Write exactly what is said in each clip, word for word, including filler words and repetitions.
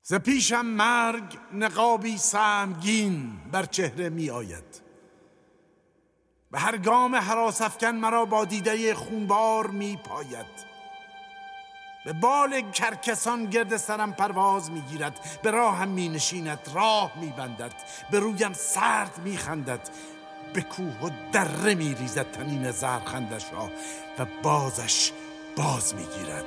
ز پیشم مرگ نقابی سهمگین بر چهره می آید. به هر گام هراس‌افکن مرا با دیده خونبار می پاید. به بال کرکسان گرد سرم پرواز می گیرد، به راهم می نشیند، راه می بندد، به رویم سرد می خندد، به کوه و دره می ریزد تنین زهرخندش را و بازش باز می گیرد.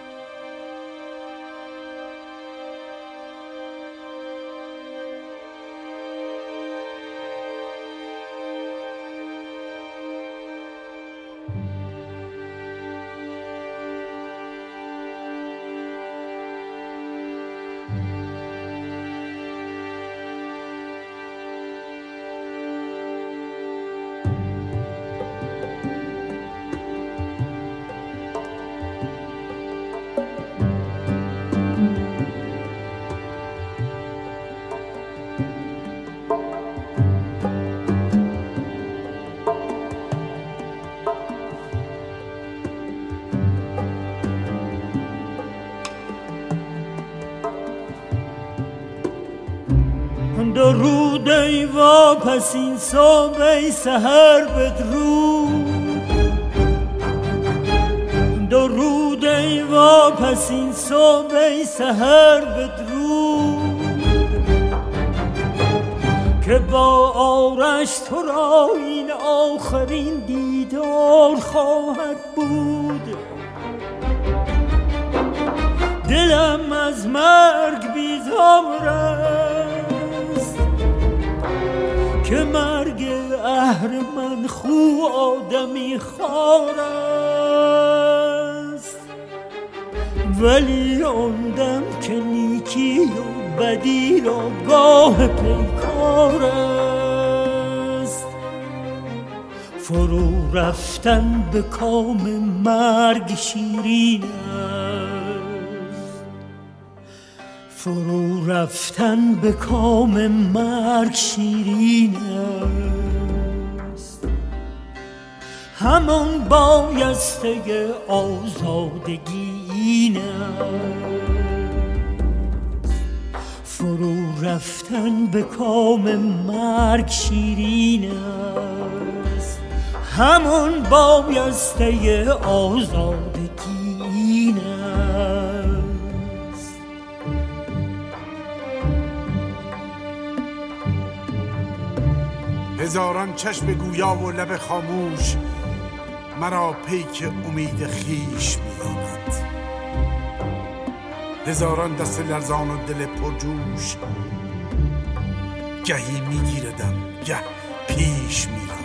درود ای واپس این صبح ای سحر بدرود، درود ای واپس این صبح ای سحر بدرود، که با آرش تو را این آخرین دیدار خواهد بود. دلم از مرگ بیزار است که مرگ اهرمن خو آدمی خوار است، ولی آن دم که نیکی و بدی را گاه پیکار است. فرو رفتن به کام مرگ شیرین است، فرو رفتن به کام مرگ شیرین است. همان بایسته آزادگی این است، فرو رفتن به کام مرگ شیرین است. همان بایسته آزادگی این است. هزاران چشم گویا و لب خاموش مرا پیک امید خیش می‌داند. هزاران دست لرزان و دل پرجوش گهی میگیردم گه پیش می‌راند.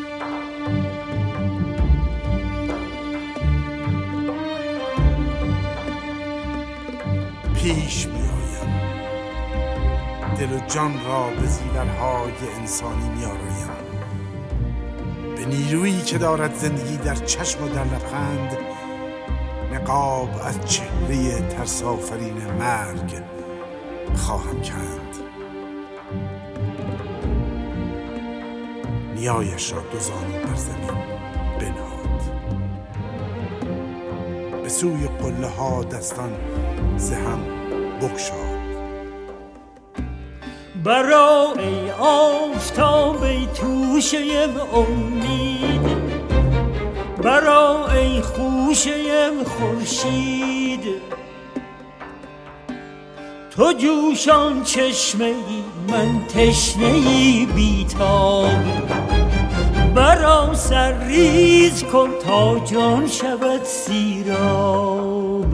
پیش می‌آیم، دل و جان را به زیورهای انسانی می‌آرایم. به نیرویی که دارد زندگی در چشم و در لبخند، نقاب از چهره ترس‌آفرین مرگ خواهم کند. نیایش را دو زانو بر زمین بنهاد، به سوی قله ها دستان ز هم بگشاد. برای آفتاب توشه امید، برای خوشه خورشید، تو جوشان چشمه ای من تشنه ای بیتاب. برا سر ریز کن تا جان شود سیراب.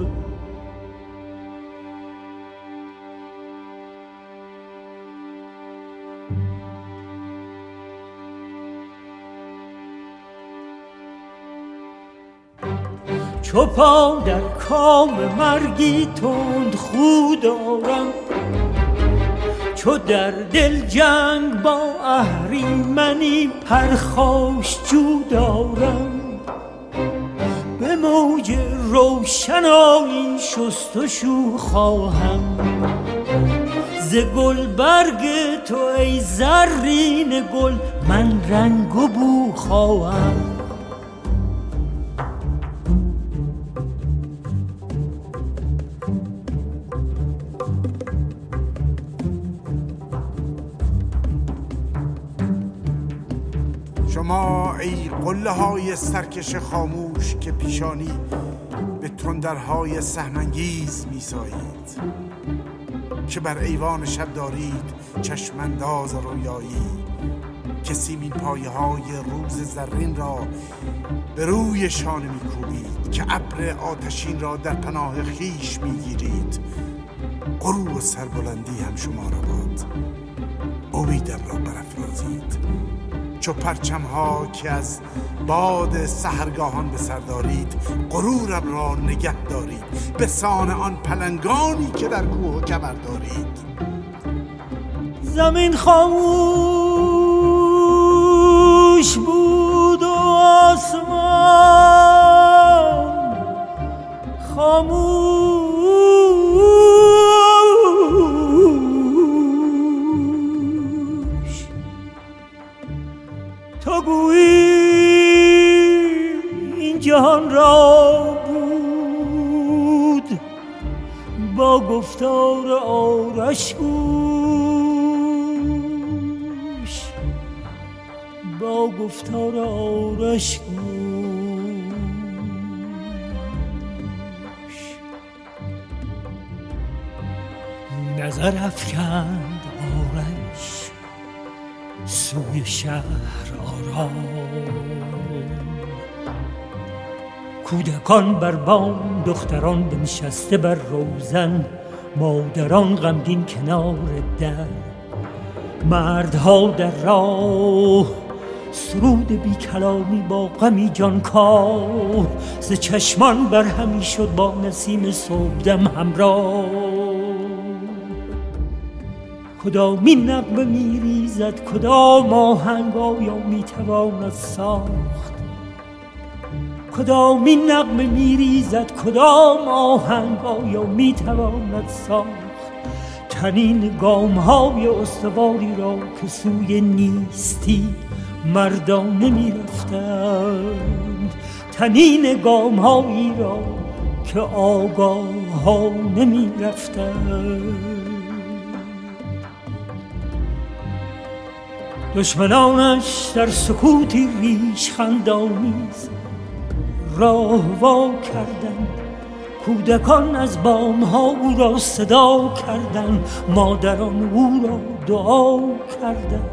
چو پا در کام مرگی تند خو دارم، چو در دل جنگ با اهریمنی پرخاشجو دارم. به موج روشنایی شستشو خواهم، ز گل برگ تو ای زرین گل من رنگ و بو خواهم. شما ای قله های سرکش خاموش که پیشانی به تندرهای سهمانگیز میسایید، که بر ایوان شب دارید چشمانداز رویایی، که سیمین پایه های روز زرین را به روی شانه میکوبید، که ابر آتشین را در پناه خیش میگیرید. غرور و سربلندی هم شما را باد، امیدم را برافرازید. چو پرچم ها که از باد سحرگاهان به سر دارید، غرورم را نگه دارید به سان آن پلنگانی که در کوه و کمر دارید. زمین خاموش بود و آسمان خاموش، تو گویی این جهان را بود با گفتار آرش گوش، با گفتار آرش گوش. نظر افکند آرش سوی شهر آرام، کودکان بر بام، دختران بنشسته بر روزن، مادران غمگین کنار در، مردها در راه سرود بی کلامی با غمی جانکاه، ز چشمان بر همی شد با نسیم صبحدم همراه. کدامین نغمه میریزد، کدام آهنگ آیا میتواند ساخت، کدامین نغمه میریزد، کدام آهنگ آیا میتواند ساخت. تنین گام های استواری را که سوی نیستی مردانه میرفتند، تنین گام هایی را که آگاهانه میرفتند. دشمنانش در سکوتی ریش خندآمیز راه وا کردند، کودکان از بام ها او را صدا کردند، مادران او را دعا کردند.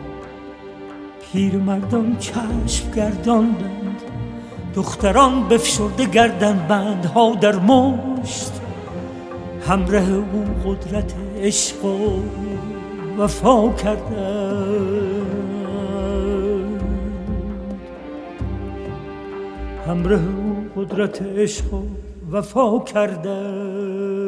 پیرمردان چشم گرداندند، دختران بفشرده گردن بندها در مشت، همراه او قدرت عشق و وفا کردند، همراه او قدرت عشق و وفا کردند.